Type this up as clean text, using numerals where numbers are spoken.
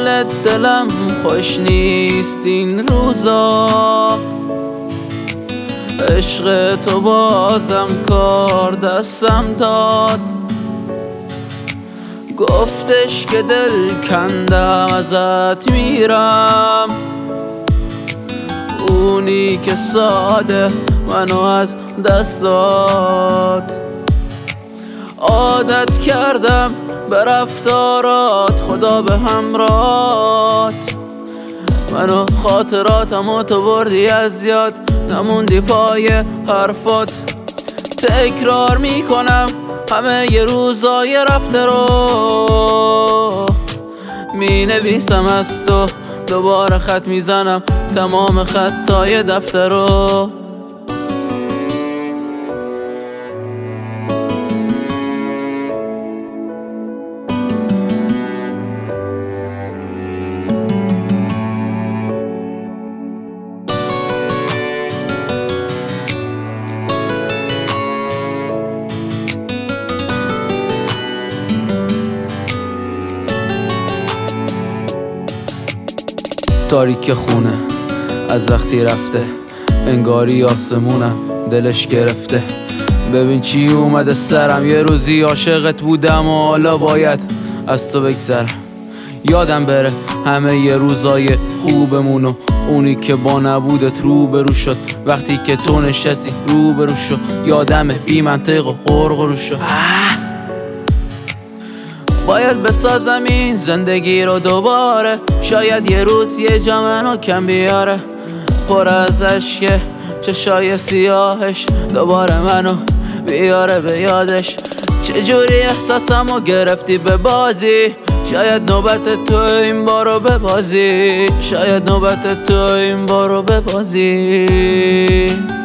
حال دلم خوش نیست این روزا، عشق تو بازم کار دستم داد. گفتش که دل کندم ازت میرم، اونی که ساده منو از دست داد. عادت کردم به رفتارات، خدا به همراهات، منو خاطراتمو تو بردی از یاد، نموندی پای حرفات. تکرار میکنم همه ی روزای رفته رو، می نویسم از تو دوباره خط میزنم تمام خطای دفتر رو. تاریک خونه از وقتی رفته، انگاری آسمونم دلش گرفته. ببین چی اومده سرم، یه روزی عاشقت بودم و حالا باید از تو بگذرم. یادم بره همه ی روزای خوبمونو، اونی که با نبودت روبرو شد، وقتی که تو نشستی روبرو شد. یادمه بی منطق و غرغرو شد. باید بسازم این زندگی رو دوباره، شاید یه روز یه جا منو کم بیاره. پر از اشکه چشای سیاهش دوباره منو بیاره به یادش. چجوری احساسمو گرفتی به بازی، شاید نوبت تو این بارو ببازی، شاید نوبت تو این بارو ببازی.